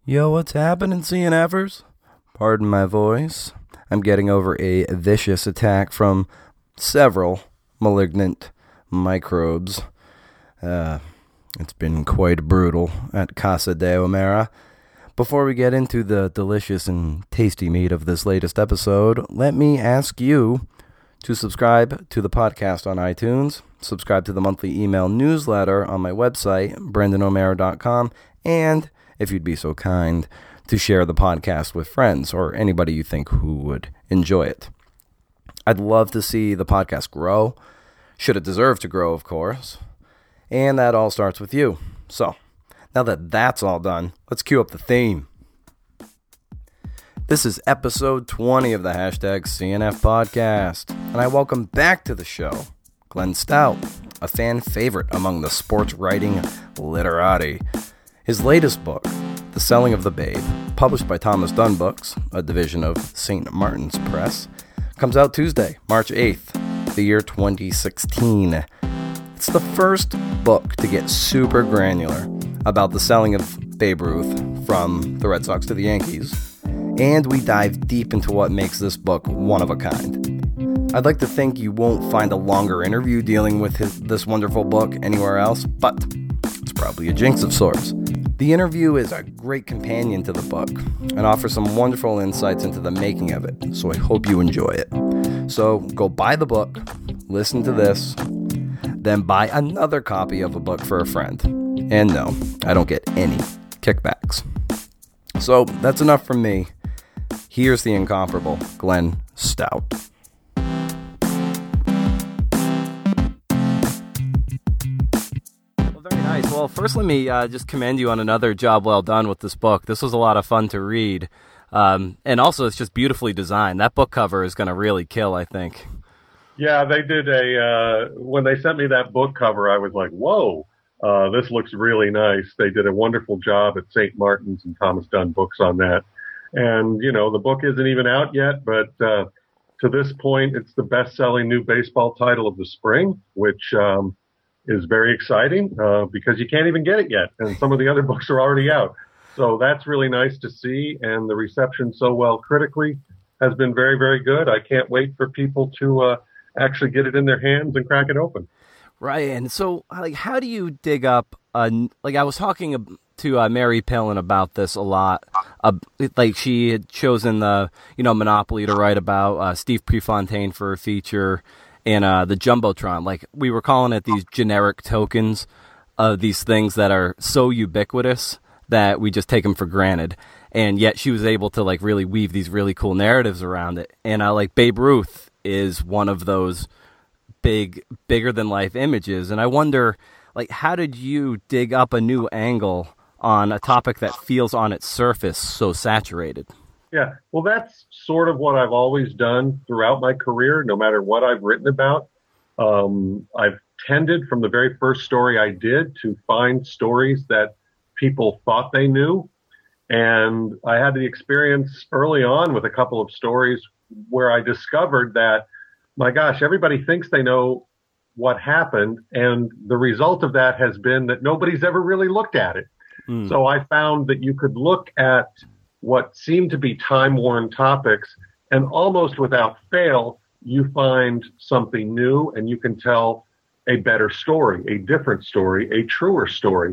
Yo, what's happening, CNFers? Pardon my voice. I'm getting over a vicious attack from several malignant microbes. It's been quite brutal at Casa de O'Mara. Before we get into the delicious and tasty meat of this latest episode, let me ask you to subscribe to the podcast on iTunes, subscribe to the monthly email newsletter on my website, brendanomera.com, and, if you'd be so kind, to share the podcast with friends or anybody you think who would enjoy it. I'd love to see the podcast grow. Should it deserve to grow, of course. And that all starts with you. So, now that that's all done, let's cue up the theme. This is episode 20 of the hashtag CNF podcast, and I welcome back to the show Glenn Stout, a fan favorite among the sports writing literati. His latest book, The Selling of the Babe, published by Thomas Dunne Books, a division of St. Martin's Press, comes out Tuesday, March 8th, the year 2016. It's the first book to get super granular about the selling of Babe Ruth from the Red Sox to the Yankees, and we dive deep into what makes this book one of a kind. I'd like to think you won't find a longer interview dealing with this wonderful book anywhere else, but it's probably a jinx of sorts. The interview is a great companion to the book and offers some wonderful insights into the making of it, so I hope you enjoy it. So go buy the book, listen to this, then buy another copy of a book for a friend. And no, I don't get any kickbacks. So that's enough from me. Here's the incomparable Glenn Stout. Well, very nice. Well, first let me just commend you on another job well done with this book. This was a lot of fun to read. And also, it's just beautifully designed. That book cover is going to really kill, I think. Yeah, they did when they sent me that book cover, I was like, whoa, this looks really nice. They did a wonderful job at St. Martin's and Thomas Dunne Books on that. And, you know, the book isn't even out yet, but to this point, it's the best-selling new baseball title of the spring, which is very exciting because you can't even get it yet. And some of the other books are already out. So that's really nice to see. And the reception so well critically has been very, very good. I can't wait for people to actually get it in their hands and crack it open. Right. And so, like, how do you dig up, like, I was talking to Mary Pillen about this a lot. Like, she had chosen the, Monopoly to write about, Steve Prefontaine for a feature, and the Jumbotron. Like, we were calling it these generic tokens of these things that are so ubiquitous that we just take them for granted. And yet she was able to, like, really weave these really cool narratives around it. And like Babe Ruth is one of those bigger than life images. And I wonder, like, how did you dig up a new angle on a topic that feels on its surface so saturated? Yeah, well, that's sort of what I've always done throughout my career, no matter what I've written about. I've tended from the very first story I did to find stories that people thought they knew. And I had the experience early on with a couple of stories where I discovered that, my gosh, everybody thinks they know what happened. And the result of that has been that nobody's ever really looked at it. So I found that you could look at what seemed to be time-worn topics, and almost without fail, you find something new and you can tell a better story, a different story, a truer story.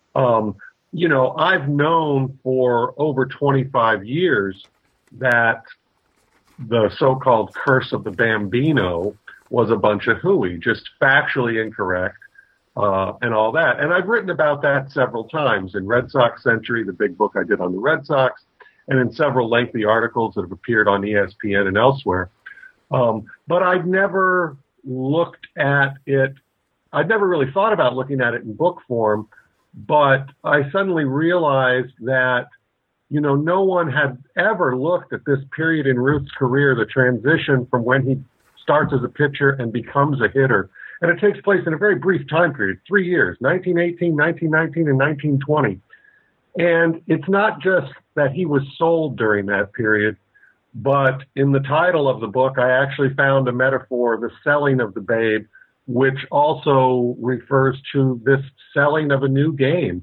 I've known for over 25 years that the so-called curse of the Bambino was a bunch of hooey, just factually incorrect. And all that. And I've written about that several times in Red Sox Century, the big book I did on the Red Sox, and in several lengthy articles that have appeared on ESPN and elsewhere. But I'd never looked at it. I'd never really thought about looking at it in book form, but I suddenly realized that, no one had ever looked at this period in Ruth's career, the transition from when he starts as a pitcher and becomes a hitter. And it takes place in a very brief time period, 3 years, 1918, 1919, and 1920. And it's not just that he was sold during that period, but in the title of the book, I actually found a metaphor, the selling of the babe, which also refers to this selling of a new game.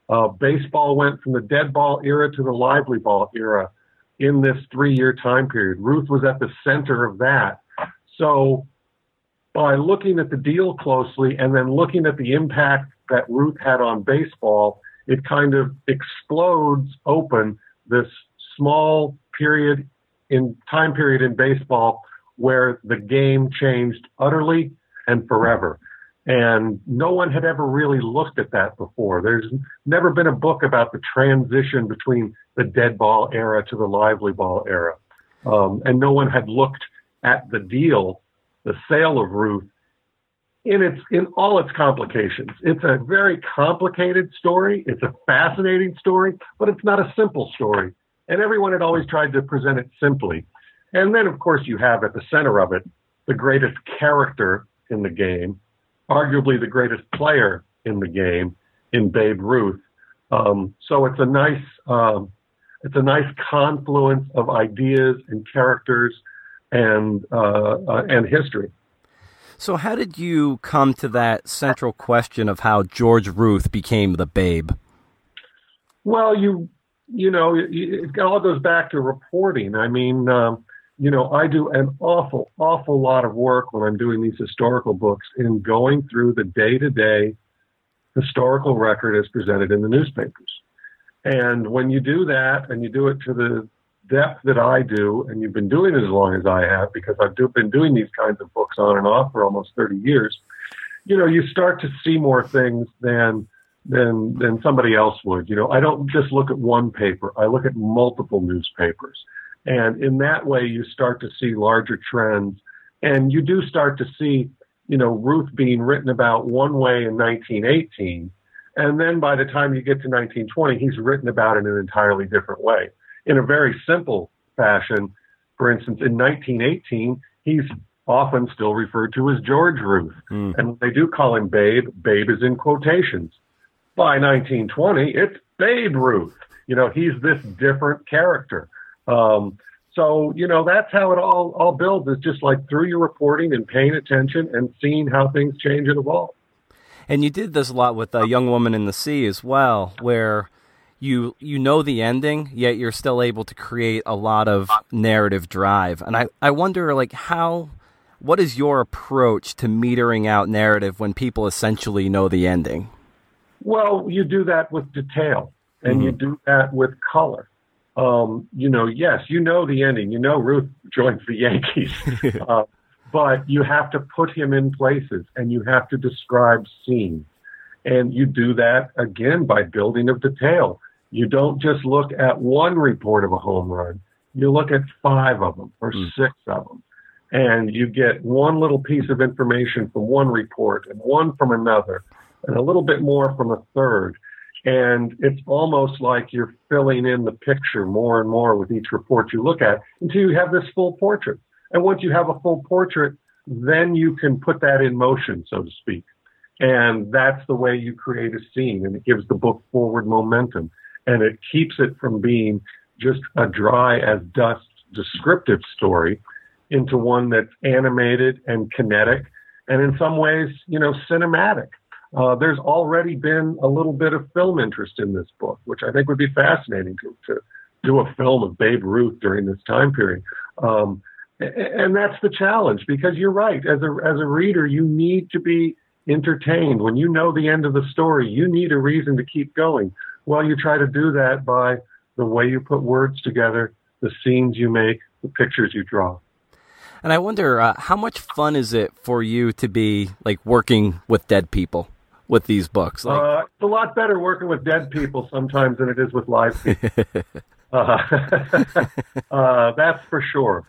Baseball went from the dead ball era to the lively ball era in this 3-year time period. Ruth was at the center of that. So by looking at the deal closely and then looking at the impact that Ruth had on baseball, it kind of explodes open this small time period in baseball where the game changed utterly and forever. And no one had ever really looked at that before. There's never been a book about the transition between the dead ball era to the lively ball era. And no one had looked at the deal, the sale of Ruth, in all its complications. It's a very complicated story. It's a fascinating story, but it's not a simple story. And everyone had always tried to present it simply. And then, of course, you have at the center of it the greatest character in the game, arguably the greatest player in the game, in Babe Ruth. So it's a nice confluence of ideas and characters and history. So how did you come to that central question of how George Ruth became the Babe? Well, it all goes back to reporting. I mean, I do an awful lot of work when I'm doing these historical books in going through the day-to-day historical record as presented in the newspapers. And when you do that, and you do it to the depth that I do, and you've been doing it as long as I have, because I've been doing these kinds of books on and off for almost 30 years, you start to see more things than somebody else would. I don't just look at one paper. I look at multiple newspapers. And in that way, you start to see larger trends. And you do start to see, Ruth being written about one way in 1918. And then by the time you get to 1920, he's written about it in an entirely different way. In a very simple fashion, for instance, in 1918, he's often still referred to as George Ruth. And when they do call him Babe, Babe is in quotations. By 1920, it's Babe Ruth. He's this different character. So, that's how it all builds, is just like through your reporting and paying attention and seeing how things change and evolve. And you did this a lot with A Young Woman in the Sea as well, where you know the ending, yet you're still able to create a lot of narrative drive. And I wonder, what is your approach to metering out narrative when people essentially know the ending? Well, you do that with detail, and you do that with color. Yes, the ending. Ruth joins the Yankees, but you have to put him in places, and you have to describe scenes. And you do that, again, by building of detail. You don't just look at one report of a home run. You look at 5 of them or 6 of them. And you get one little piece of information from one report and one from another and a little bit more from a third. And it's almost like you're filling in the picture more and more with each report you look at until you have this full portrait. And once you have a full portrait, then you can put that in motion, so to speak. And that's the way you create a scene, and it gives the book forward momentum. And it keeps it from being just a dry as dust descriptive story into one that's animated and kinetic and in some ways, cinematic. There's already been a little bit of film interest in this book, which I think would be fascinating to do a film of Babe Ruth during this time period. And that's the challenge, because you're right. As a reader, you need to be entertained. When you know the end of the story, you need a reason to keep going. Well, you try to do that by the way you put words together, the scenes you make, the pictures you draw. And I wonder, how much fun is it for you to be working with dead people with these books? It's a lot better working with dead people sometimes than it is with live people. That's for sure.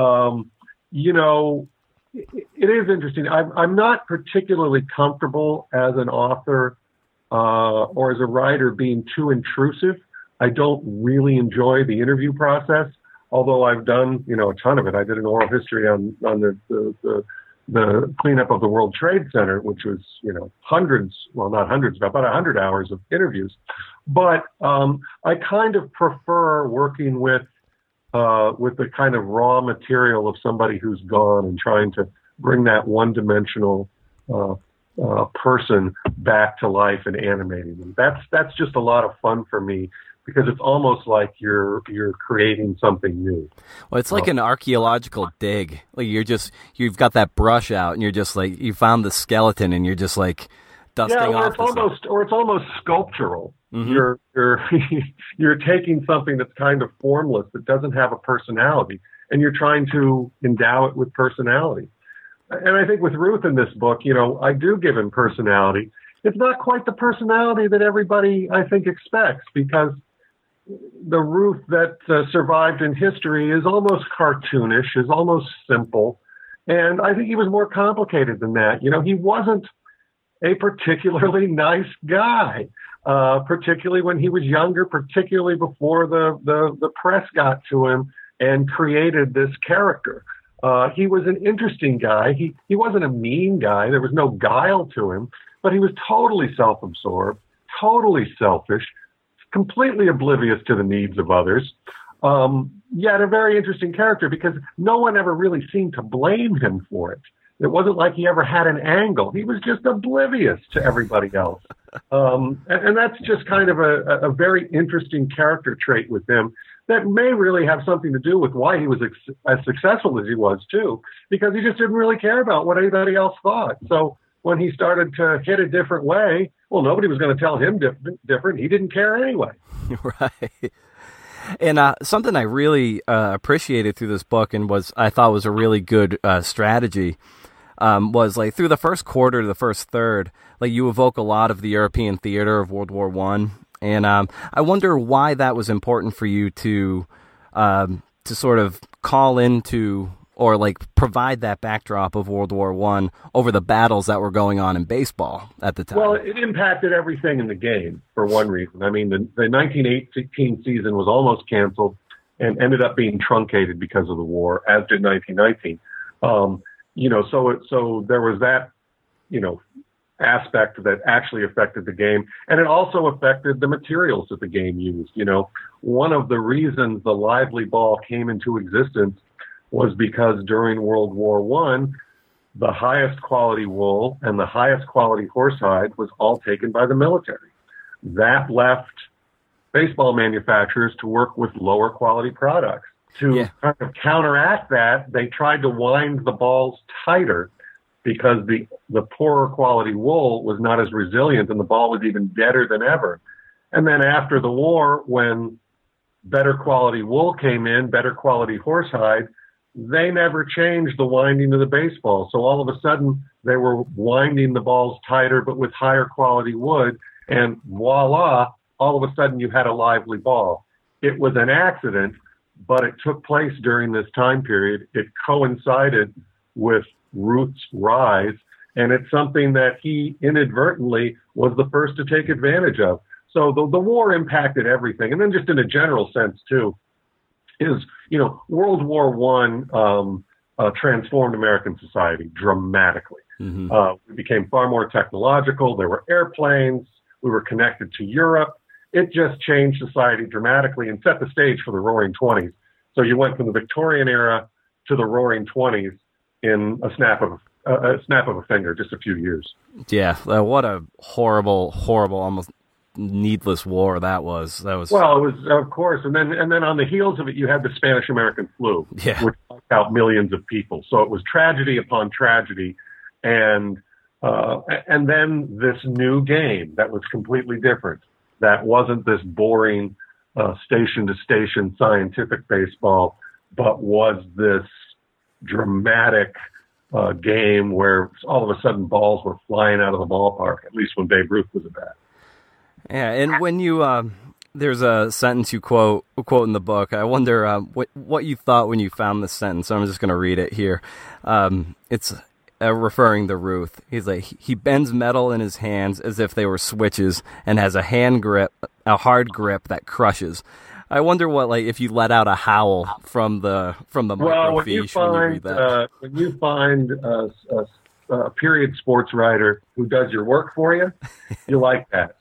It is interesting. I'm not particularly comfortable as an author or as a writer being too intrusive. I don't really enjoy the interview process, although I've done, a ton of it. I did an oral history on the cleanup of the World Trade Center, which was, hundreds, well, not hundreds, but about 100 hours of interviews. But I kind of prefer working with the kind of raw material of somebody who's gone and trying to bring that one-dimensional person back to life and animating them. That's just a lot of fun for me, because it's almost like you're creating something new. Well, it's like an archaeological dig. Like you've got that brush out and you're just like, you found the skeleton and you're just like dusting off. It's almost sculptural. Mm-hmm. You're taking something that's kind of formless, that doesn't have a personality, and you're trying to endow it with personality. And I think with Ruth in this book, I do give him personality. It's not quite the personality that everybody, I think, expects, because the Ruth that survived in history is almost cartoonish, is almost simple. And I think he was more complicated than that. He wasn't a particularly nice guy, particularly when he was younger, particularly before the press got to him and created this character. He was an interesting guy. He wasn't a mean guy. There was no guile to him, but he was totally self-absorbed, totally selfish, completely oblivious to the needs of others. Yet a very interesting character, because no one ever really seemed to blame him for it. It wasn't like he ever had an angle. He was just oblivious to everybody else. And that's just kind of a very interesting character trait with him that may really have something to do with why he was as successful as he was, too, because he just didn't really care about what anybody else thought. So when he started to hit a different way, well, nobody was going to tell him different. He didn't care anyway. Right. And something I really appreciated through this book, and I thought was a really good strategy, was like through the first quarter to the first third, like you evoke a lot of the European theater of World War I. And I wonder why that was important for you to sort of call into, or like provide that backdrop of World War I over the battles that were going on in baseball at the time. Well, it impacted everything in the game for one reason. I mean, the 1918 season was almost canceled and ended up being truncated because of the war, as did 1919. So there was that, aspect that actually affected the game. And it also affected the materials that the game used. One of the reasons the lively ball came into existence was because during World War I, the highest quality wool and the highest quality horsehide was all taken by the military. That left baseball manufacturers to work with lower quality products. To kind of counteract that, they tried to wind the balls tighter, because the poorer quality wool was not as resilient and the ball was even deader than ever. And then after the war, when better quality wool came in, better quality horsehide, they never changed the winding of the baseball. So all of a sudden, they were winding the balls tighter, but with higher quality wood, and voila, all of a sudden you had a lively ball. It was an accident, but it took place during this time period. It coincided with Ruth's rise, and it's something that he inadvertently was the first to take advantage of. So the war impacted everything. And then just in a general sense, too, is, World War I transformed American society dramatically. Mm-hmm. We became far more technological. There were airplanes. We were connected to Europe. It just changed society dramatically and set the stage for the Roaring '20s. So you went from the Victorian era to the Roaring '20s in a snap of a finger, just a few years. Yeah, what a horrible, almost needless war that was. Well, it was, of course, and then on the heels of it, you had the Spanish-American flu, which wiped out millions of people. So it was tragedy upon tragedy, and then this new game that was completely different. That wasn't this boring station-to-station scientific baseball, but was this dramatic game where all of a sudden balls were flying out of the ballpark, at least when Babe Ruth was at bat. Yeah, and when you there's a sentence you quote in the book. I wonder what you thought when you found this sentence. So I'm just going to read it here. It's referring to Ruth. He's like, he bends metal in his hands as if they were switches and has a hard grip that crushes. I wonder what, like, if you let out a howl from the microfiche when you read that. When you find a period sports writer who does your work for you, you like that.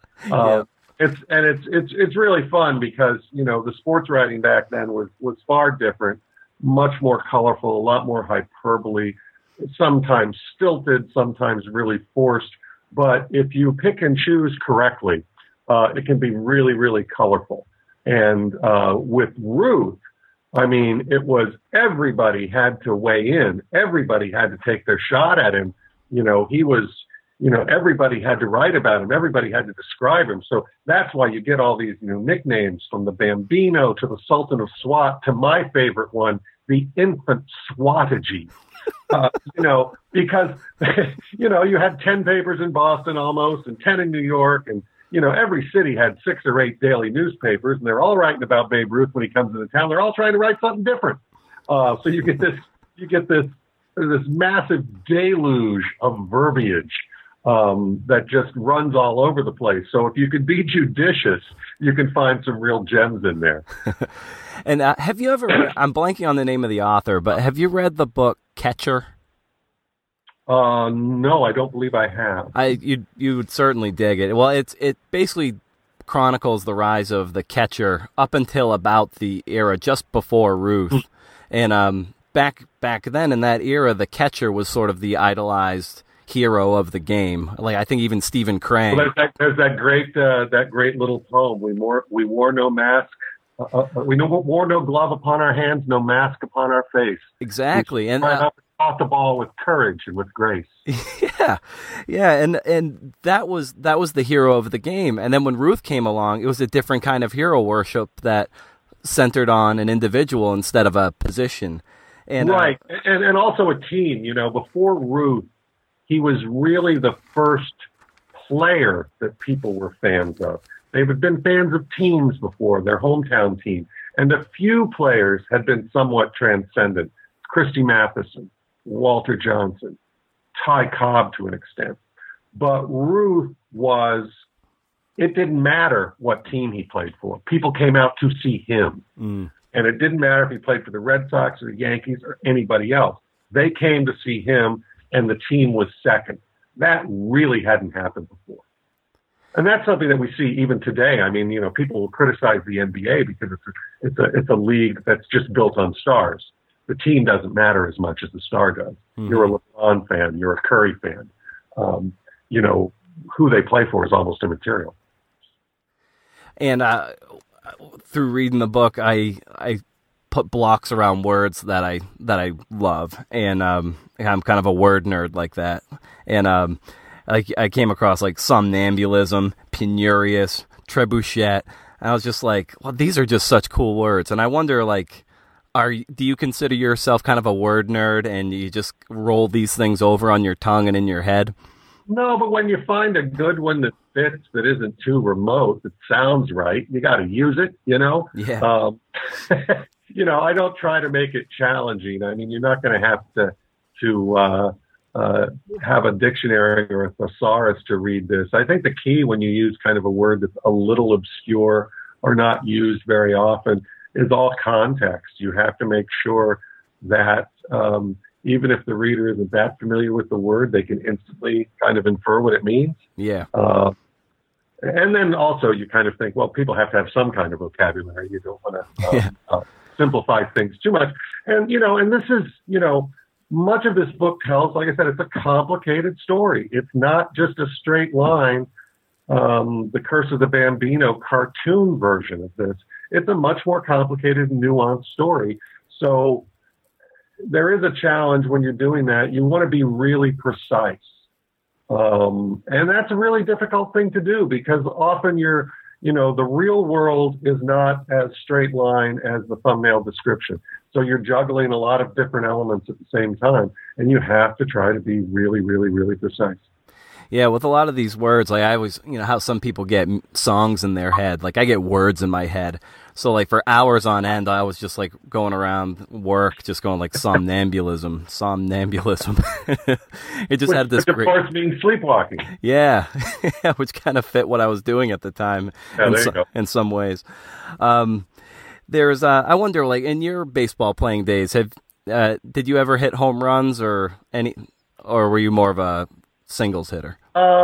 It's really fun because the sports writing back then was far different, much more colorful, a lot more hyperbole, sometimes stilted, sometimes really forced. but if you pick and choose correctly, it can be really, really colorful. And with Ruth, I mean, it was everybody had to weigh in. Everybody had to take their shot at him. He was, everybody had to write about him. Everybody had to describe him. So that's why you get all these nicknames, from the Bambino to the Sultan of Swat to my favorite one, the Infant Swatagy. Because, you had 10 papers in Boston almost and 10 in New York, and every city had 6 or 8 daily newspapers, and they're all writing about Babe Ruth when he comes into town. They're all trying to write something different. So you get this massive deluge of verbiage that just runs all over the place. So if you could be judicious, you can find some real gems in there. And have you ever read, I'm blanking on the name of the author, but have you read the book Catcher? No, I don't believe I have. You would certainly dig it. Well, it basically chronicles the rise of the Catcher up until about the era just before Ruth. And back then in that era, the Catcher was sort of the idolized hero of the game. Like, I think even Stephen Crane. Well, there's that great little poem. We wore no mask. We wore no glove upon our hands, no mask upon our face. Exactly, and caught the ball with courage and with grace. Yeah, and that was the hero of the game. And then when Ruth came along, it was a different kind of hero worship that centered on an individual instead of a position. And right, and also a team. Before Ruth, he was really the first player that people were fans of. They had been fans of teams before, their hometown team. And a few players had been somewhat transcendent. Christy Matheson, Walter Johnson, Ty Cobb to an extent. But Ruth it didn't matter what team he played for. People came out to see him. And it didn't matter if he played for the Red Sox or the Yankees or anybody else. They came to see him, and the team was second. That really hadn't happened before. And that's something that we see even today. I mean, people will criticize the NBA because it's a league that's just built on stars. The team doesn't matter as much as the star does. You're a LeBron fan. You're a Curry fan. Who they play for is almost immaterial. And through reading the book, I put blocks around words that I love, and I'm kind of a word nerd like that. And I came across like somnambulism, penurious, trebuchet, and I was just like, well, these are just such cool words. And I wonder, like, do you consider yourself kind of a word nerd, and you just roll these things over on your tongue and in your head? No, but when you find a good one that fits, that isn't too remote, that sounds right, you got to use it, Yeah. I don't try to make it challenging. I mean, you're not going to have to have a dictionary or a thesaurus to read this. I think the key when you use kind of a word that's a little obscure or not used very often is all context. You have to make sure that even if the reader isn't that familiar with the word, they can instantly kind of infer what it means. Yeah. And then also you kind of think, well, people have to have some kind of vocabulary. You don't want to simplify things too much. And, and this is, much of this book tells, like I said, it's a complicated story. It's not just a straight line, the Curse of the Bambino cartoon version of this. It's a much more complicated and nuanced story. So there is a challenge when you're doing that. You want to be really precise. And that's a really difficult thing to do because often the real world is not as straight line as the thumbnail description. So you're juggling a lot of different elements at the same time, and you have to try to be really, really, really precise. Yeah, with a lot of these words, like I always, how some people get songs in their head. Like I get words in my head. So like for hours on end, I was just like going around work, just going like somnambulism. It just had this which of course means sleepwalking. Yeah, which kind of fit what I was doing at the time in some ways. There's, I wonder, like in your baseball playing days, did you ever hit home runs or were you more of a singles hitter?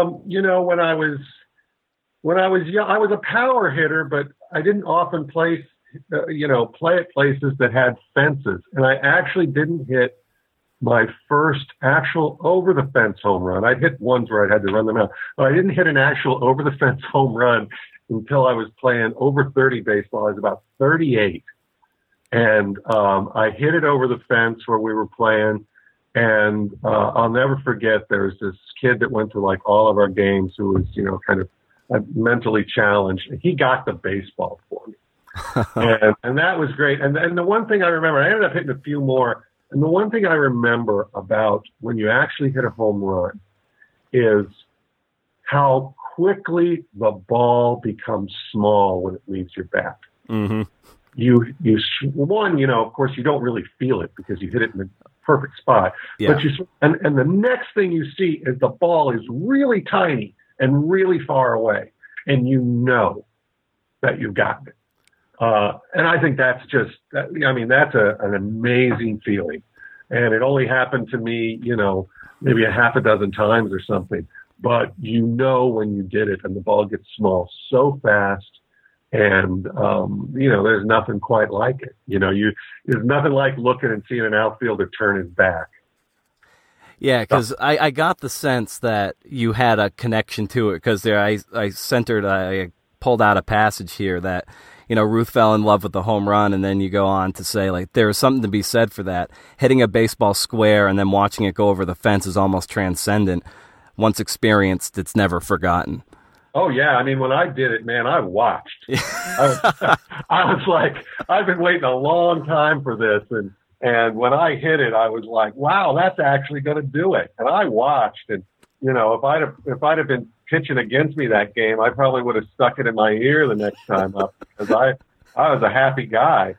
When I was young, I was a power hitter, but I didn't often play at places that had fences. And I actually didn't hit my first actual over-the-fence home run. I'd hit ones where I had to run them out, but I didn't hit an actual over-the-fence home run until I was playing over 30 baseball. I was about 38. And I hit it over the fence where we were playing. And I'll never forget, there was this kid that went to like all of our games who was, kind of mentally challenged. He got the baseball for me. and that was great. And the one thing I remember, I ended up hitting a few more. And the one thing I remember about when you actually hit a home run is how quickly the ball becomes small when it leaves your bat. Mm-hmm. Of course, you don't really feel it because you hit it in the perfect spot. Yeah. But and the next thing you see is the ball is really tiny and really far away, and you know that you've gotten it. And I think that's that's an amazing feeling. And it only happened to me, maybe a half a dozen times or something. But when you did it and the ball gets small so fast, and there's nothing quite like it. There's nothing like looking and seeing an outfielder turn his back. Yeah, because I got the sense that you had a connection to it, because I pulled out a passage here that, Ruth fell in love with the home run, and then you go on to say, like, there is something to be said for that. Hitting a baseball square and then watching it go over the fence is almost transcendent. Once experienced, it's never forgotten. Oh, yeah. I mean, when I did it, man, I watched. I was like, I've been waiting a long time for this. And when I hit it, I was like, wow, that's actually going to do it. And I watched. And, if I'd have been pitching against me that game, I probably would have stuck it in my ear the next time up, because I was a happy guy.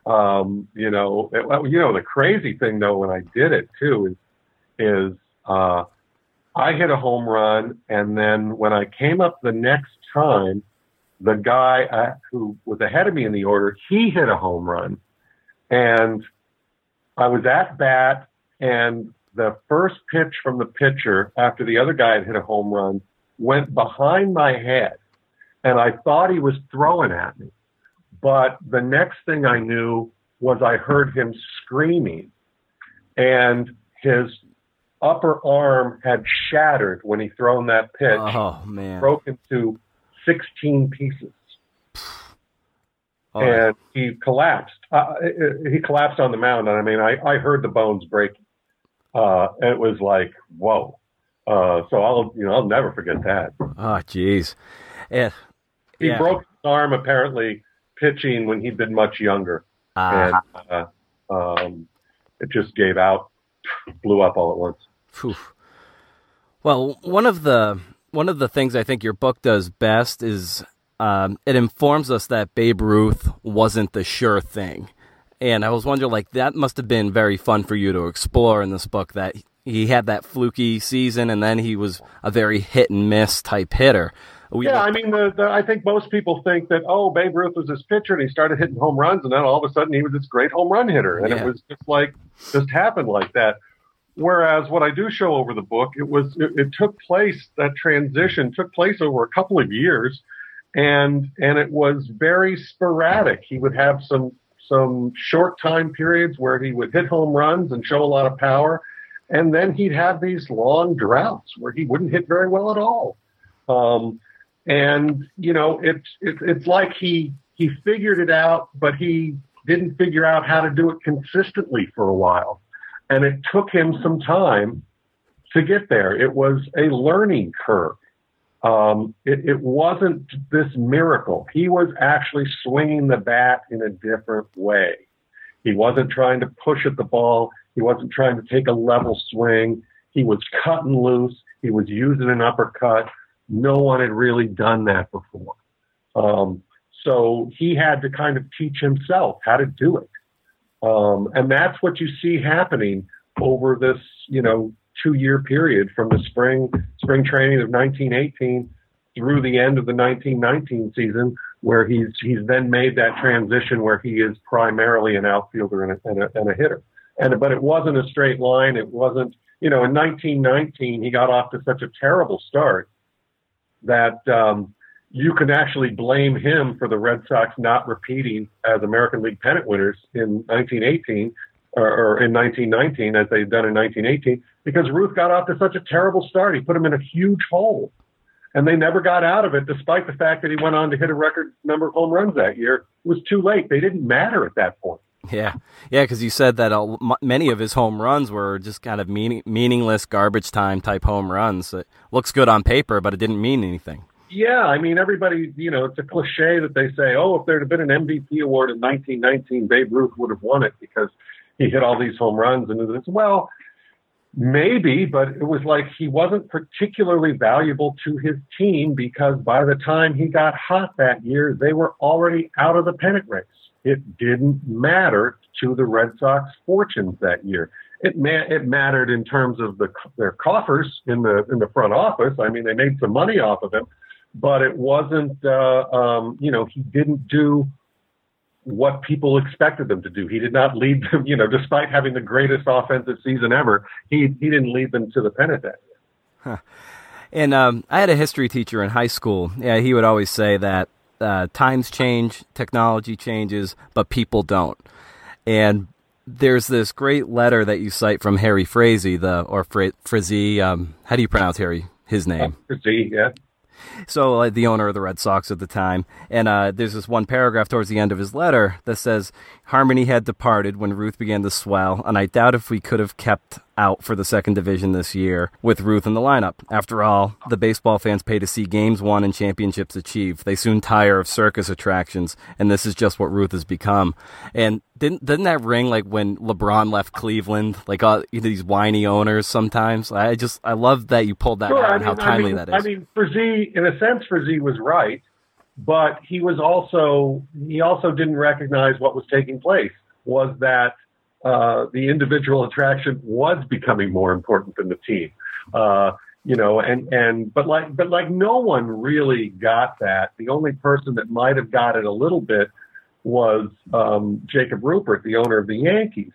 The crazy thing, though, when I did it, too, is I hit a home run, and then when I came up the next time, the guy who was ahead of me in the order, he hit a home run. And I was at bat, and the first pitch from the pitcher after the other guy had hit a home run went behind my head, and I thought he was throwing at me. But the next thing I knew was I heard him screaming, and his upper arm had shattered when he thrown that pitch. Oh, man. Broke into 16 pieces. Oh. And he collapsed. He collapsed on the mound. And I mean, I heard the bones breaking. It was like, whoa. So I'll never forget that. Oh, geez. Yeah. He broke his arm apparently pitching when he'd been much younger. And it just gave out, blew up all at once. Whew. Well, one of the things I think your book does best is it informs us that Babe Ruth wasn't the sure thing. And I was wondering, like, that must have been very fun for you to explore in this book, that he had that fluky season and then he was a very hit and miss type hitter. I mean, I think most people think that, Babe Ruth was this pitcher and he started hitting home runs, and then all of a sudden he was this great home run hitter. And it was just happened like that. Whereas what I do show over the book, it took place, that transition took place over a couple of years, and it was very sporadic. He would have some short time periods where he would hit home runs and show a lot of power, and then he'd have these long droughts where he wouldn't hit very well at all. It's like he figured it out, but he didn't figure out how to do it consistently for a while. And it took him some time to get there. It was a learning curve. It wasn't this miracle. He was actually swinging the bat in a different way. He wasn't trying to push at the ball. He wasn't trying to take a level swing. He was cutting loose. He was using an uppercut. No one had really done that before. So he had to kind of teach himself how to do it. And that's what you see happening over this, 2-year period from the spring training of 1918 through the end of the 1919 season, where he's then made that transition where he is primarily an outfielder and a hitter. But it wasn't a straight line. It wasn't, in 1919, he got off to such a terrible start that you can actually blame him for the Red Sox not repeating as American League pennant winners in 1918, or in 1919 as they'd done in 1918, because Ruth got off to such a terrible start. He put them in a huge hole, and they never got out of it, despite the fact that he went on to hit a record number of home runs that year. It was too late. They didn't matter at that point. Yeah, because you said that many of his home runs were just kind of meaningless garbage time type home runs. It looks good on paper, but it didn't mean anything. Yeah, I mean, everybody, it's a cliche that they say, oh, if there had been an MVP award in 1919, Babe Ruth would have won it because he hit all these home runs. And it's, well, maybe, but it was like he wasn't particularly valuable to his team because by the time he got hot that year, they were already out of the pennant race. It didn't matter to the Red Sox fortunes that year. It mattered in terms of their coffers in the front office. I mean, they made some money off of him, but it wasn't, he didn't do what people expected them to do. He did not lead them, despite having the greatest offensive season ever, he didn't lead them to the pennant that year. Huh. And I had a history teacher in high school. Yeah, he would always say that times change, technology changes, but people don't. And there's this great letter that you cite from Harry Frazee, Frazee. How do you pronounce his name? Frazee, yeah. So the owner of the Red Sox at the time. And there's this one paragraph towards the end of his letter that says, harmony had departed when Ruth began to swell, and I doubt if we could have kept out for the second division this year with Ruth in the lineup. After all, the baseball fans pay to see games won and championships achieved. They soon tire of circus attractions, and this is just what Ruth has become. And didn't that ring like when LeBron left Cleveland, like these whiny owners sometimes? I love that you pulled that out and how timely that is. I mean, Frazee, in a sense, Frazee was right, but he also didn't recognize what was taking place, was that the individual attraction was becoming more important than the team, but no one really got that. The only person that might have got it a little bit was Jacob Ruppert, the owner of the Yankees.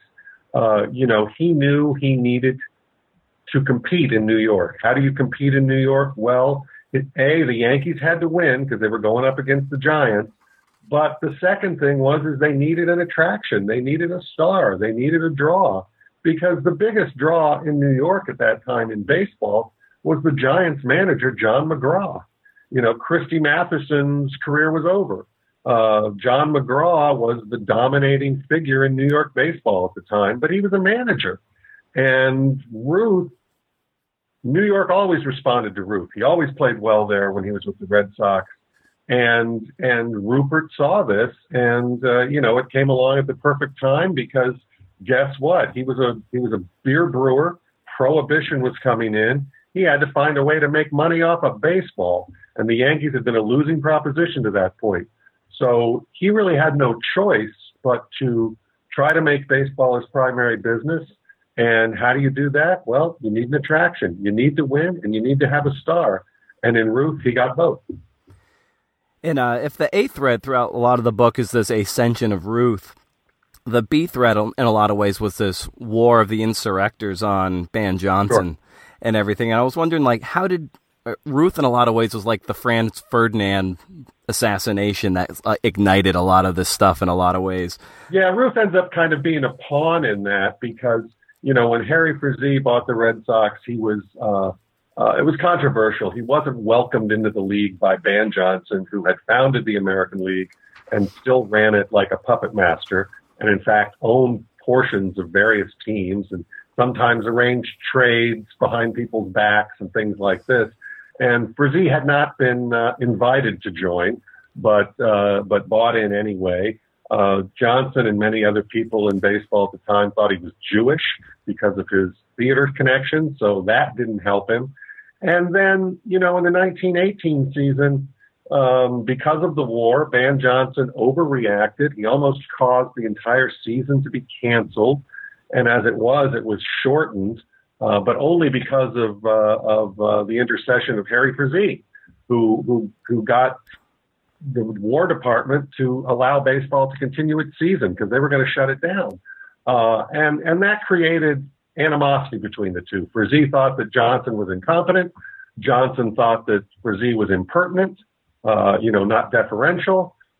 He knew he needed to compete in New York. How do you compete in New York? Well, the Yankees had to win because they were going up against the Giants. But the second thing was they needed an attraction. They needed a star. They needed a draw, because the biggest draw in New York at that time in baseball was the Giants manager, John McGraw. Christy Matheson's career was over. John McGraw was the dominating figure in New York baseball at the time, but he was a manager. And Ruth, New York always responded to Ruth. He always played well there when he was with the Red Sox. And Ruppert saw this, and it came along at the perfect time, because guess what? He was a beer brewer. Prohibition was coming in. He had to find a way to make money off of baseball, and the Yankees had been a losing proposition to that point. So he really had no choice but to try to make baseball his primary business. And how do you do that? Well, you need an attraction. You need to win, and you need to have a star. And in Ruth, he got both. And if the A thread throughout a lot of the book is this ascension of Ruth, the B thread in a lot of ways was this war of the insurrectors on Ban Johnson and everything. And I was wondering, how did Ruth in a lot of ways was like the Franz Ferdinand assassination that ignited a lot of this stuff in a lot of ways. Yeah, Ruth ends up kind of being a pawn in that, because, when Harry Frazee bought the Red Sox, he was it was controversial. He wasn't welcomed into the league by Ban Johnson, who had founded the American League and still ran it like a puppet master, and in fact owned portions of various teams and sometimes arranged trades behind people's backs and things like this. And Frazee had not been invited to join, but bought in anyway. Johnson and many other people in baseball at the time thought he was Jewish because of his theater connection, so that didn't help him. And then, in the 1918 season, because of the war, Ban Johnson overreacted. He almost caused the entire season to be canceled. And as it was shortened, but only because of the intercession of Harry Frazee, who got the War Department to allow baseball to continue its season because they were going to shut it down. And that created animosity between the two. Frazee thought that Johnson was incompetent. Johnson thought that Frazee was impertinent, not deferential.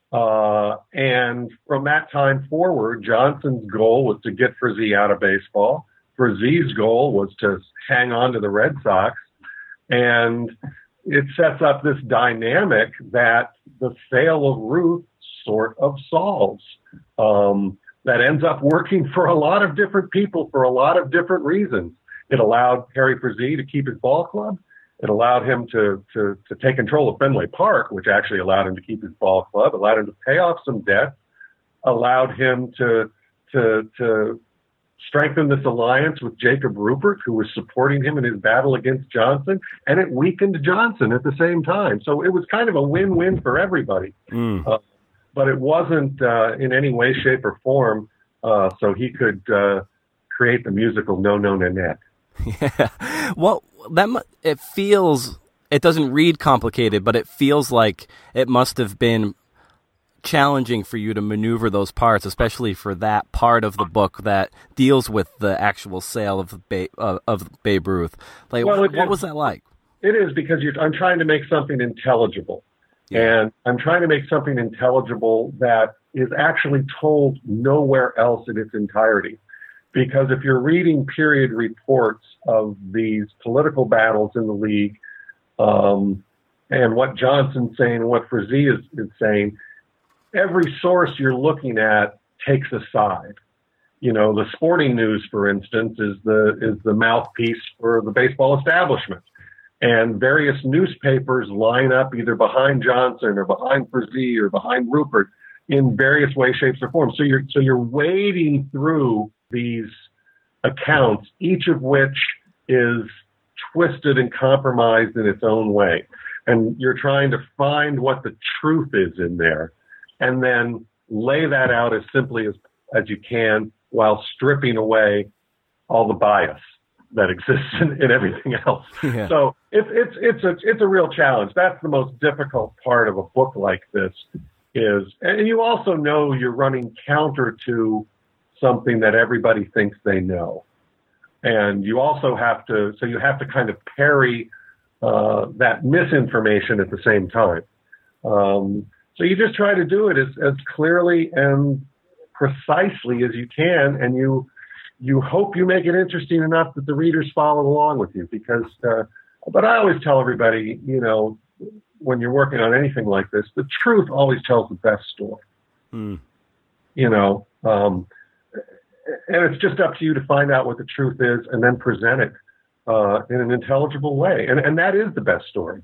And from that time forward, Johnson's goal was to get Frazee out of baseball. Frazee's goal was to hang on to the Red Sox. And it sets up this dynamic that the sale of Ruth sort of solves. That ends up working for a lot of different people for a lot of different reasons. It allowed Harry Frazee to keep his ball club. It allowed him to take control of Fenway Park, which actually allowed him to keep his ball club, allowed him to pay off some debt, allowed him to strengthen this alliance with Jacob Rupert, who was supporting him in his battle against Johnson, and it weakened Johnson at the same time. So it was kind of a win-win for everybody. But it wasn't in any way, shape, or form so he could create the musical No, No, Nanette. Yeah. Well, it doesn't read complicated, but it feels like it must have been challenging for you to maneuver those parts, especially for that part of the book that deals with the actual sale of Babe Ruth. Like, well, what was that like? It is, because I'm trying to make something intelligible. Yeah. And I'm trying to make something intelligible that is actually told nowhere else in its entirety. Because if you're reading period reports of these political battles in the league, and what Johnson's saying and what Frazee is saying, every source you're looking at takes a side. You know, the Sporting News, for instance, is the mouthpiece for the baseball establishment. And various newspapers line up either behind Johnson or behind Frazee or behind Rupert in various ways, shapes, or forms. So you're wading through these accounts, each of which is twisted and compromised in its own way. And you're trying to find what the truth is in there and then lay that out as simply as you can while stripping away all the bias that exists in everything else. Yeah. So it's a real challenge. That's the most difficult part of a book like this and you also know you're running counter to something that everybody thinks they know. And you also have to kind of parry that misinformation at the same time. So you just try to do it as clearly and precisely as you can, and you hope you make it interesting enough that the readers follow along with you. Because, but I always tell everybody, you know, when you're working on anything like this, the truth always tells the best story. You know, and it's just up to you to find out what the truth is and then present it in an intelligible way. And that is the best story.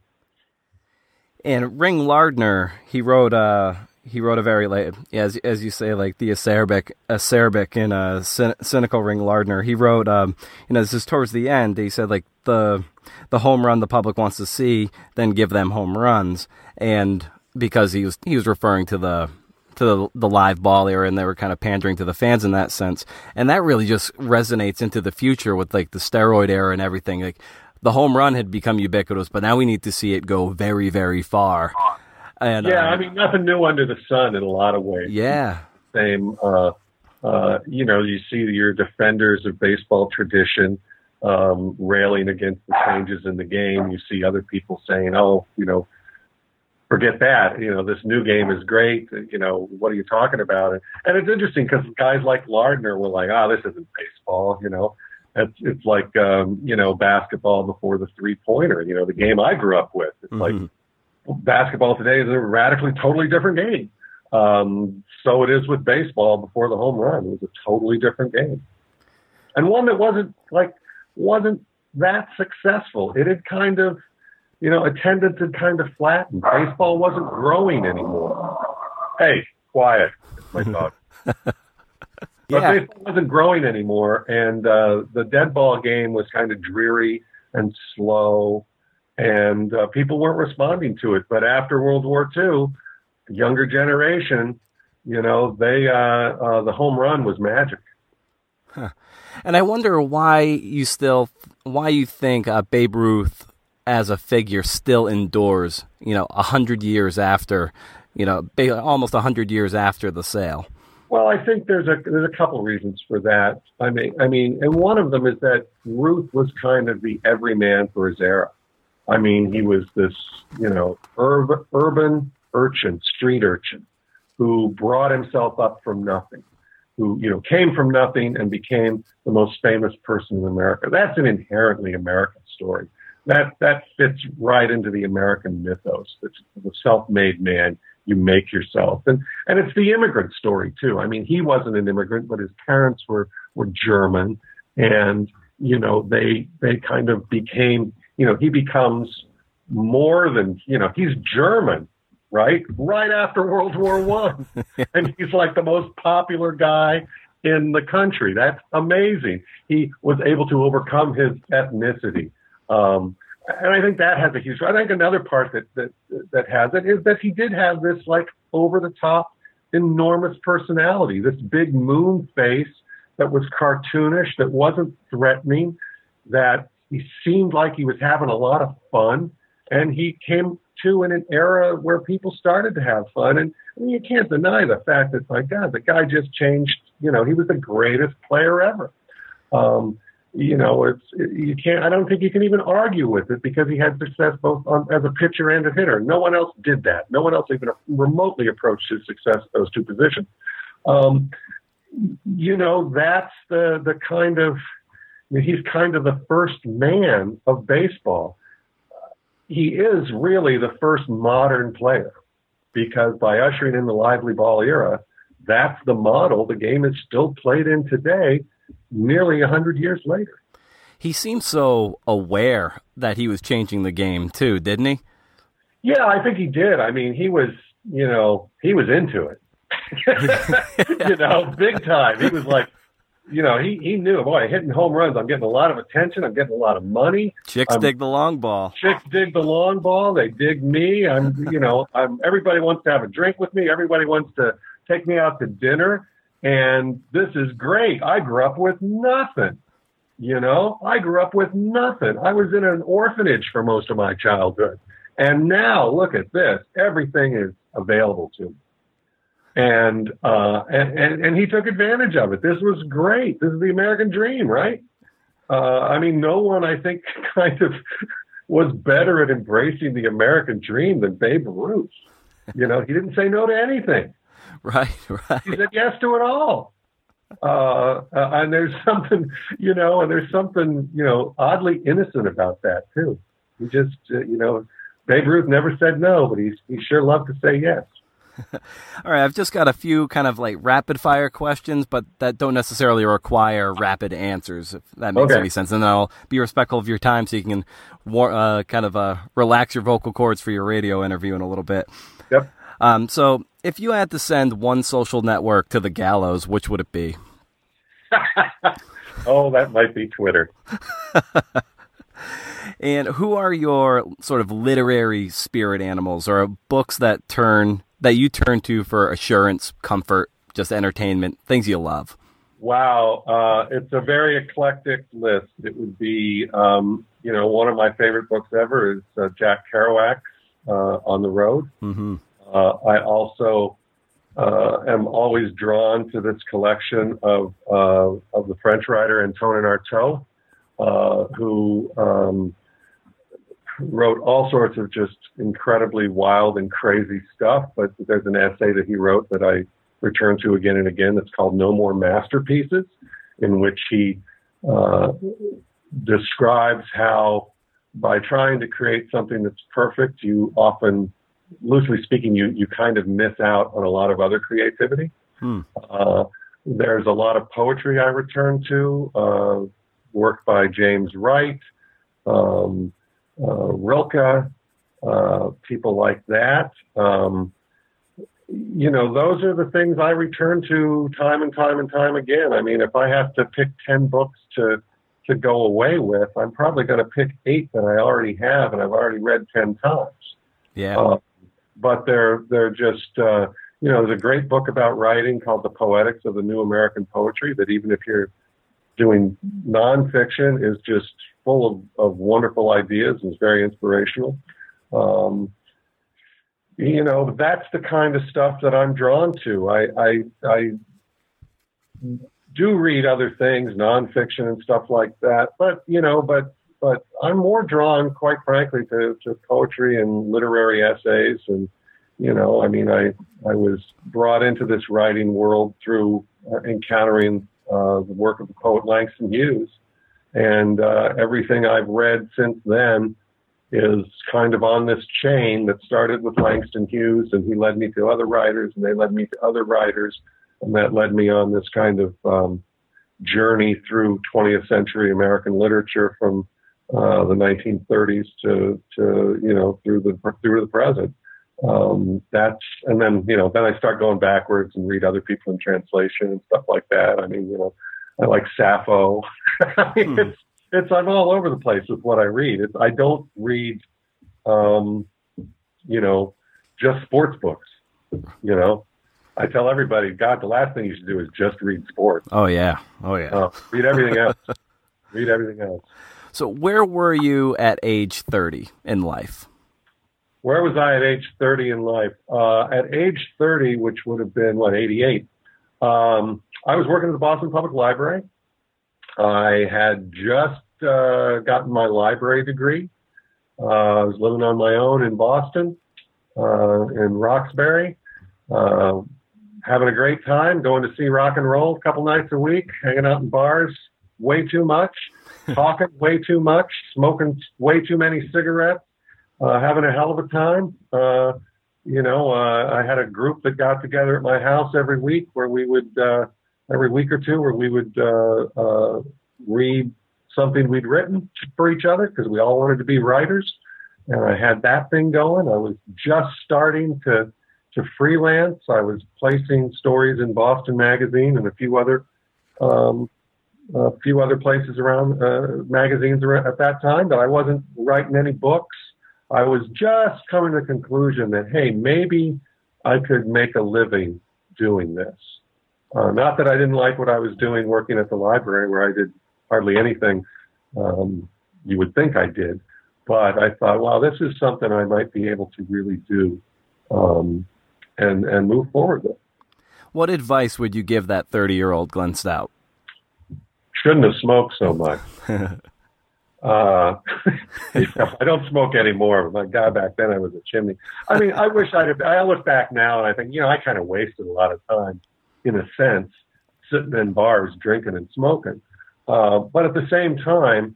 And Ring Lardner, he wrote a very late, as you say, like the acerbic in cynical Ring Lardner. He wrote, this is towards the end. He said like the home run the public wants to see, then give them home runs, and because he was referring to the live ball era, and they were kind of pandering to the fans in that sense, and that really just resonates into the future with like the steroid era and everything. Like the home run had become ubiquitous, but now we need to see it go very, very far. And, I mean, nothing new under the sun in a lot of ways. Yeah. Same, you see your defenders of baseball tradition railing against the changes in the game. You see other people saying, oh, forget that. This new game is great. What are you talking about? And it's interesting because guys like Lardner were like, this isn't baseball, It's like, basketball before the three-pointer, the game I grew up with. It's like basketball today is a radically, totally different game. So it is with baseball before the home run. It was a totally different game. And one that wasn't that successful. It had kind of, attendance had kind of flattened. Baseball wasn't growing anymore. Hey, quiet. It's my dog. But baseball wasn't growing anymore, and the dead ball game was kind of dreary and slow, and people weren't responding to it. But after World War II, the younger generation, the home run was magic. Huh. And I wonder why you think Babe Ruth as a figure still endures, 100 years after, almost 100 years after the sale. Well, I think there's a couple reasons for that. I mean, and one of them is that Ruth was kind of the everyman for his era. I mean, he was this, urban urchin, street urchin, who brought himself up from nothing, who, came from nothing and became the most famous person in America. That's an inherently American story. That fits right into the American mythos. It's the self-made man. You make yourself. And it's the immigrant story too. I mean, he wasn't an immigrant, but his parents were German, and, they kind of became, he becomes more than, he's German, right? Right after World War One. And he's like the most popular guy in the country. That's amazing. He was able to overcome his ethnicity. And I think that has a huge, I think another part that has it is that he did have this like over the top, enormous personality, this big moon face that was cartoonish, that wasn't threatening, that he seemed like he was having a lot of fun. And he came to in an era where people started to have fun. And you can't deny the fact that, my God, the guy just changed, he was the greatest player ever. You can't, I don't think you can even argue with it, because he had success both as a pitcher and a hitter. No one else did that. No one else even remotely approached his success at those two positions. That's the kind of, he's kind of the first man of baseball. He is really the first modern player, because by ushering in the lively ball era, that's the model the game is still played in today, nearly 100 years later. He seemed so aware that he was changing the game too, didn't he? Yeah, I think he did. I mean, he was into it. Big time. He was like, he knew, boy, hitting home runs, I'm getting a lot of attention, I'm getting a lot of money. Chicks dig the long ball. Chicks dig the long ball. They dig me. Everybody wants to have a drink with me. Everybody wants to take me out to dinner. And this is great. I grew up with nothing. I grew up with nothing. I was in an orphanage for most of my childhood. And now look at this. Everything is available to me. And he took advantage of it. This was great. This is the American dream, right? No one, I think, kind of was better at embracing the American dream than Babe Ruth. He didn't say no to anything. Right. He said yes to it all. And there's something, oddly innocent about that too. He just, Babe Ruth never said no, but he sure loved to say yes. All right, I've just got a few kind of like rapid fire questions, but that don't necessarily require rapid answers, if that makes any sense. And then I'll be respectful of your time so you can relax your vocal cords for your radio interview in a little bit. Yep. So if you had to send one social network to the gallows, which would it be? Oh, that might be Twitter. And who are your sort of literary spirit animals, or books that you turn to for assurance, comfort, just entertainment, things you love? Wow. It's a very eclectic list. It would be, one of my favorite books ever is Jack Kerouac's On the Road. Mm-hmm. I also am always drawn to this collection of the French writer Antonin Artaud, who wrote all sorts of just incredibly wild and crazy stuff. But there's an essay that he wrote that I return to again and again that's called No More Masterpieces, in which he describes how by trying to create something that's perfect, you often, loosely speaking, you kind of miss out on a lot of other creativity. There's a lot of poetry I return to, work by James Wright, Rilke, people like that. Those are the things I return to time and time and time again. I mean, if I have to pick 10 books to go away with, I'm probably going to pick 8 that I already have and I've already read 10 times. Yeah. But they're just, there's a great book about writing called The Poetics of the New American Poetry that, even if you're doing nonfiction, is just full of wonderful ideas and is very inspirational. That's the kind of stuff that I'm drawn to. I do read other things, nonfiction and stuff like that, but I'm more drawn, quite frankly, to poetry and literary essays and I mean, I was brought into this writing world through encountering the work of the poet Langston Hughes. And everything I've read since then is kind of on this chain that started with Langston Hughes, and he led me to other writers, and they led me to other writers, and that led me on this kind of journey through 20th century American literature from the 1930s to through the present. Then I start going backwards and read other people in translation and stuff like that. I mean, I like Sappho. I mean, I'm all over the place with what I read. I don't read, just sports books. I tell everybody, God, the last thing you should do is just read sports. Oh yeah. Read everything else. Read everything else. So where were you at age 30 in life? Where was I at age 30 in life? At age 30, which would have been, 88, I was working at the Boston Public Library. I had just gotten my library degree. I was living on my own in Boston, in Roxbury, having a great time, going to see rock and roll a couple nights a week, hanging out in bars way too much, talking way too much, smoking way too many cigarettes, having a hell of a time. I had a group that got together at my house every week where we would, every week or two, where we would read something we'd written for each other because we all wanted to be writers. And I had that thing going. I was just starting to freelance. I was placing stories in Boston Magazine and a few other places around magazines at that time, but I wasn't writing any books. I was just coming to the conclusion that, hey, maybe I could make a living doing this. Not that I didn't like what I was doing working at the library, where I did hardly anything you would think I did. But I thought, wow, this is something I might be able to really do and move forward with. What advice would you give that 30-year-old Glenn Stout? Shouldn't have smoked so much. I don't smoke anymore. My God, back then I was a chimney. I mean, I wish I look back now and I think, I kind of wasted a lot of time, in a sense, sitting in bars, drinking and smoking. But at the same time,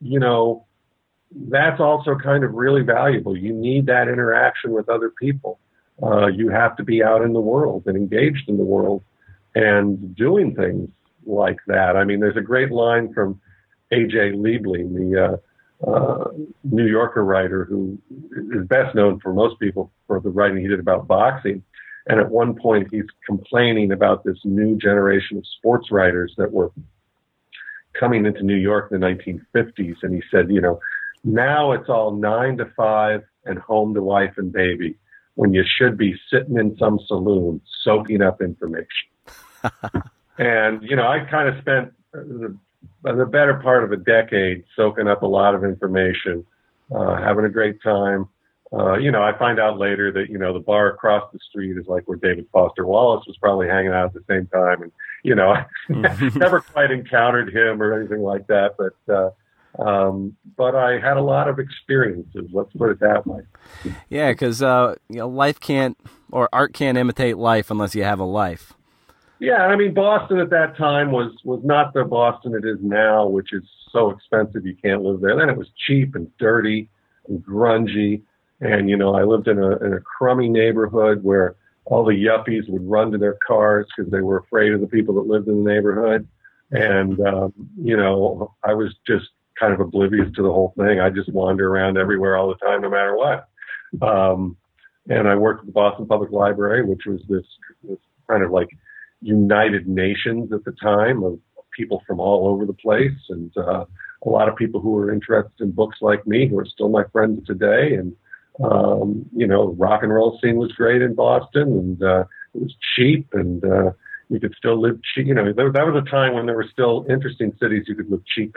that's also kind of really valuable. You need that interaction with other people. You have to be out in the world and engaged in the world and doing things like that. I mean, there's a great line from A.J. Liebling, the New Yorker writer who is best known for most people for the writing he did about boxing. And at one point, he's complaining about this new generation of sports writers that were coming into New York in the 1950s. And he said, now it's all 9 to 5 and home to wife and baby, when you should be sitting in some saloon soaking up information. And, I kind of spent the better part of a decade soaking up a lot of information, having a great time. I find out later that, the bar across the street is like where David Foster Wallace was probably hanging out at the same time. And, I never quite encountered him or anything like that. But I had a lot of experiences, let's put it that way. Yeah, because, life can't, or art can't imitate life unless you have a life. Yeah, I mean, Boston at that time was not the Boston it is now, which is so expensive you can't live there. Then it was cheap and dirty and grungy. And, I lived in a crummy neighborhood where all the yuppies would run to their cars because they were afraid of the people that lived in the neighborhood. And, I was just kind of oblivious to the whole thing. I just wander around everywhere all the time, no matter what. And I worked at the Boston Public Library, which was this kind of like United Nations at the time of people from all over the place. And a lot of people who were interested in books like me, who are still my friends today. And, rock and roll scene was great in Boston, and it was cheap, and you could still live cheap. That was a time when there were still interesting cities you could live cheap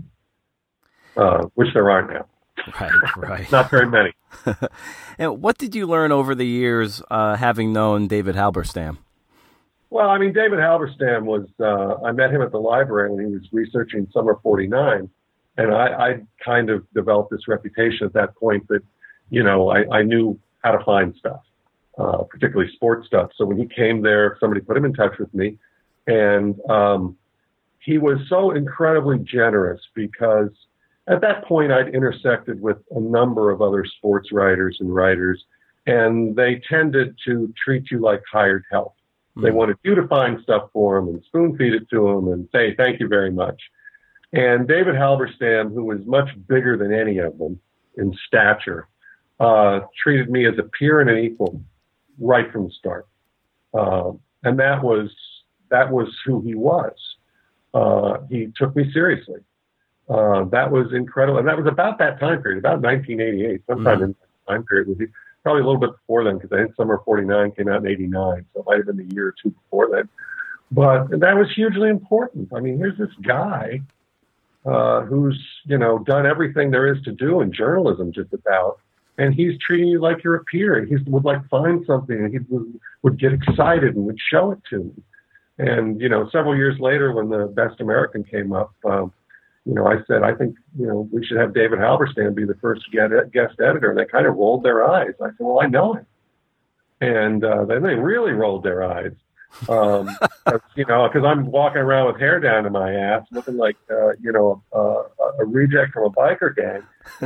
in, which there aren't now. Right. Not very many. And what did you learn over the years, having known David Halberstam? Well, I mean, David Halberstam was, I met him at the library when he was researching Summer 49, and I kind of developed this reputation at that point that, I knew how to find stuff. particularly sports stuff. So when he came there, somebody put him in touch with me, and he was so incredibly generous because at that point I'd intersected with a number of other sports writers and writers, and they tended to treat you like hired help. They wanted you to find stuff for them and spoon feed it to them and say, thank you very much. And David Halberstam, who was much bigger than any of them in stature, treated me as a peer and an equal right from the start. And that was who he was. He took me seriously. That was incredible. And that was about that time period, about 1988, sometime in that time period. Probably a little bit before then, because I think Summer of 49 came out in 89, so it might have been a year or two before then. But that was hugely important. I mean, here's this guy who's, done everything there is to do in journalism just about, and he's treating you like you're a peer, and he would find something, and he would get excited and would show it to me. And, several years later when the Best American came up, I said, I think, we should have David Halberstam be the first guest editor. And they kind of rolled their eyes. I said, well, I know him. And then they really rolled their eyes. Because I'm walking around with hair down to my ass, looking like, a reject from a biker gang.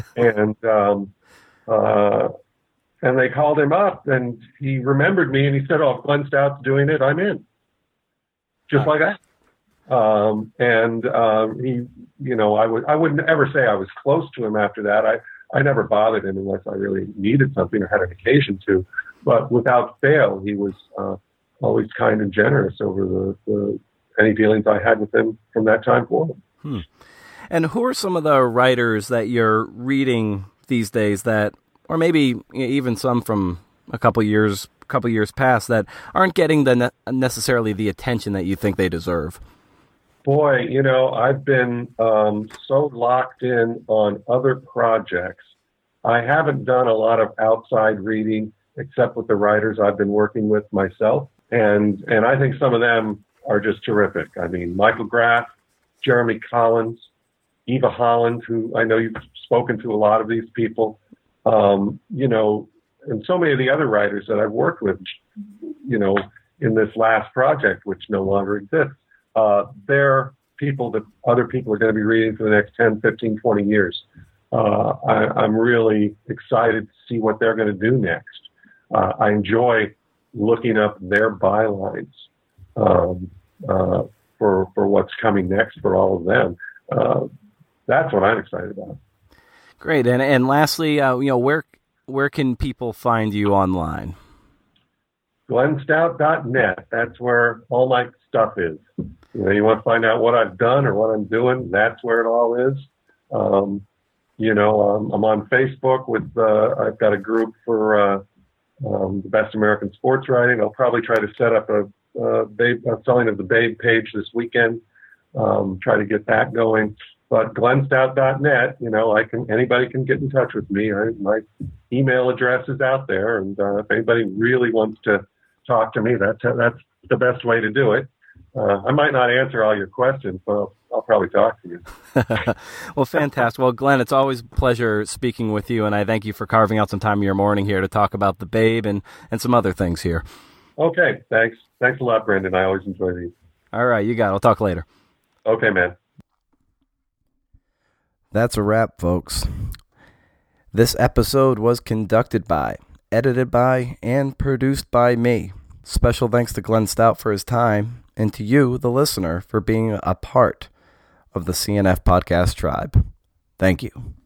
And they called him up, and he remembered me, and he said, oh, if Glenn Stout's doing it, I'm in. Just like that. I wouldn't ever say I was close to him after that. I never bothered him unless I really needed something or had an occasion to. But without fail, he was always kind and generous over the any dealings I had with him from that time forward. And who are some of the writers that you're reading these days that, or maybe even some from a couple years past, that aren't getting necessarily the attention that you think they deserve? Boy, I've been so locked in on other projects. I haven't done a lot of outside reading except with the writers I've been working with myself. And I think some of them are just terrific. I mean, Michael Graff, Jeremy Collins, Eva Holland, who I know you've spoken to a lot of these people, and so many of the other writers that I've worked with, in this last project, which no longer exists. They're people that other people are going to be reading for the next 10, 15, 20 years. I'm really excited to see what they're going to do next. I enjoy looking up their bylines for what's coming next for all of them. That's what I'm excited about. Great. And lastly, where can people find you online? GlennStout.net. That's where all my stuff is. You want to find out what I've done or what I'm doing, that's where it all is. I'm on Facebook with, I've got a group for the Best American Sports Writing. I'll probably try to set up a selling of the Babe page this weekend, try to get that going. But GlennStout.net, anybody can get in touch with me. My email address is out there, and if anybody really wants to talk to me, that's the best way to do it. I might not answer all your questions, but I'll probably talk to you. Well, fantastic. Well, Glenn, it's always a pleasure speaking with you, and I thank you for carving out some time in your morning here to talk about the Babe and some other things here. Okay, thanks. Thanks a lot, Brendan. I always enjoy these. All right, you got it. I'll talk later. Okay, man. That's a wrap, folks. This episode was conducted by, edited by, and produced by me. Special thanks to Glenn Stout for his time, and to you, the listener, for being a part of the CNF Podcast tribe. Thank you.